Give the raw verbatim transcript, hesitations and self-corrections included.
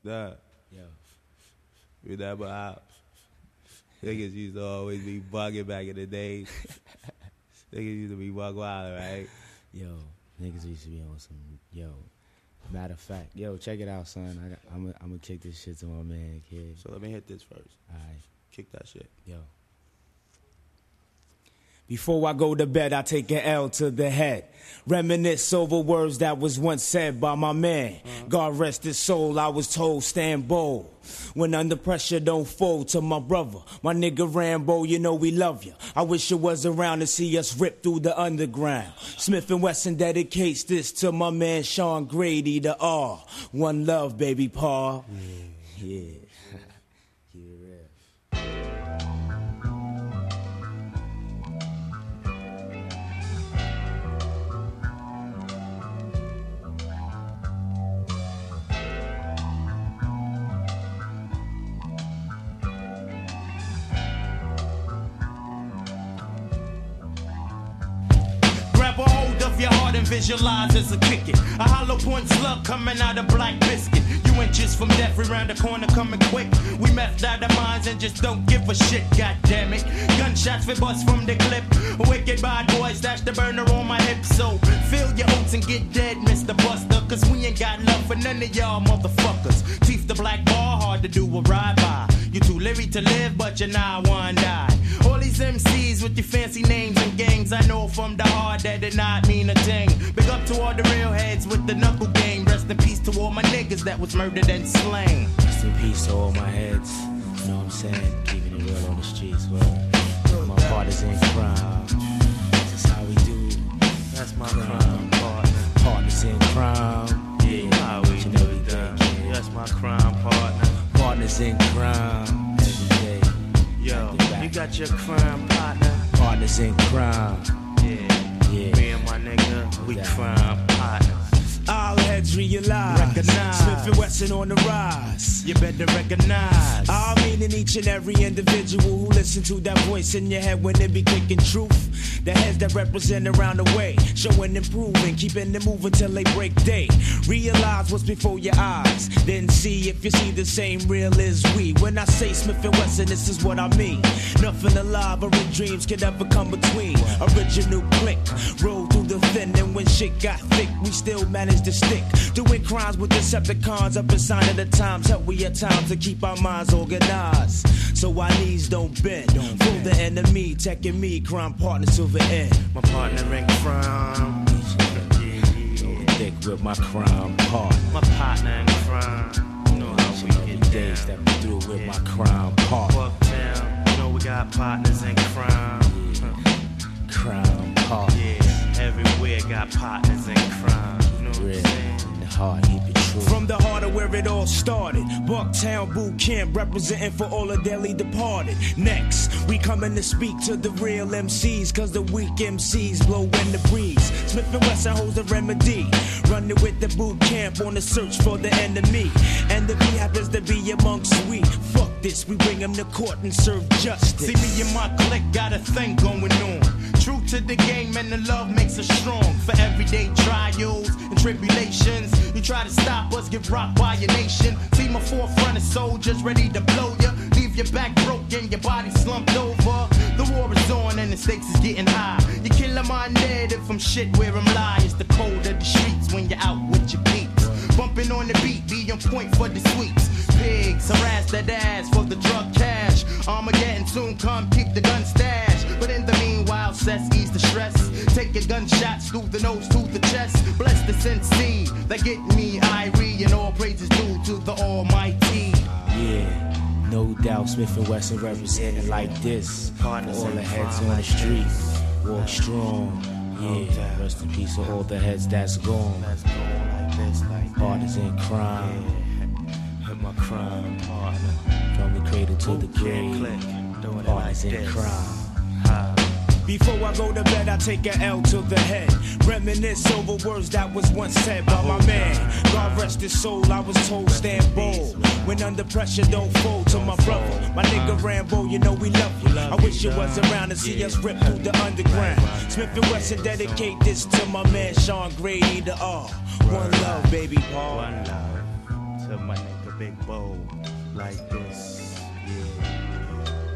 up. Yo. Remember how niggas used to always be bugging back in the day? Niggas used to be bug wild, right? Yo, niggas used to be on some, yo. Matter of fact, yo, check it out, son. I got, I'm gonna I'm kick this shit to my man, kid. So let me hit this first. All right. Kick that shit. Yo. Before I go to bed, I take an L to the head. Reminisce over words that was once said by my man. Uh-huh. God rest his soul, I was told stand bold. When under pressure, don't fold. To my brother, my nigga Rambo, you know we love you. I wish you was around to see us rip through the underground. Smith and Wesson dedicates this to my man Sean Grady, the R. One love, baby Paul. Yeah. Yeah. Your heart and visualize as a kick it. A hollow point slug coming out of black biscuit. You inches from death around the corner coming quick. We methed out our minds and just don't give a shit, god damn it. Gunshots for bust from the clip. Wicked bad boy stash the burner on my hip. So fill your oats and get dead, Mister Buster. Cause we ain't got love for none of y'all motherfuckers. Teeth the black bar, hard to do a ride by. You too leery to live, but you're not one die. All these M Cs with your fancy names and gangs, I know from the heart that did not mean a thing. Big up to all the real heads with the knuckle game. Rest in peace to all my niggas that was murdered and slain. Rest in peace to all my heads. You know what I'm saying? Keeping it real on the streets, well. My partners in crime. This is how we do. That's my crime partner. Partners in crime. Yeah, how we do that. That's my crime partner. Partners in crime. Every day. Yo, you got your crime partner. Partners in crime. Yeah, yeah. Me and my nigga, we crime partners. All heads realize. Recognize. Smith and Wesson on the rise. You better recognize. I mean in each and every individual who listen to that voice in your head when they be kicking truth. The heads that represent around the way, showing improving, keeping it moving till they break day. Realize what's before your eyes, then see if you see the same real as we. When I say Smith and Wesson, this is what I mean. Nothing alive or in dreams can ever come between. Original click, roll through the thin, and when shit got thick, we still managed to stick. Doing crimes with Decepticons up in sign of the times. Help we at times to keep our minds organized, so our knees don't bend. Don't Fool the enemy, taking me, crime partners to the end. My partner in crime. Yeah, yeah. Thick with my crime partner. My partner in crime. You know how we get down. Days that we through with yeah. my crime partner. Bucktown, you know we got partners in crime. Yeah. Crime partner. Yeah, everywhere got partners in crime. You know what I'm saying? In the heart, keep it true. From the heart of where it all started, Bucktown Boot Camp, representing for all the dearly departed. Next, we coming to speak to the real M Cs, cause the weak M Cs blow in the breeze. Smith and Wesson holds the remedy, running with the boot camp on the search for the enemy. And the V happens to be amongst we. Fuck this, we bring him to court and serve justice. See me and my clique got a thing going on. True to the game and the love makes us strong. For everyday trials and tribulations, you try to stop us, get rocked by your nation. See my forefront of soldiers ready to blow ya. Leave your back broken, your body slumped over. The war is on and the stakes is getting high. You killing my narrative from shit where I'm lying. It's the cold of the streets when you're out with your peeps. Bumping on the beat, be on point for the sweeps. Pigs harass that ass for the drug cash. Armageddon soon come, keep the gun stash. But in the meanwhile, cess ease the stress. Take your gunshots through the nose, through the chest. Bless the sensei that get me Irie, and all praises due to the Almighty. Yeah, no doubt Smith and Wesson representing like this. Partners all the heads on the street, walk strong. Yeah, rest in peace to all the heads that's gone. That's gone like this, like partners in crime. Yeah. My crime partner. From the cradle to the grave. Partners in crime. Before I go to bed, I take an L to the head. Reminisce over words that was once said by my man. God rest his soul, I was told stand bold. When under pressure, don't fold. To my brother, my nigga Rambo, you know we love you. I wish you was around to see us rip through the underground. Smith and Wesson dedicate this to my man Sean Grady, the R. One love, baby Paul. One love to my nigga big bowl like this. Yeah.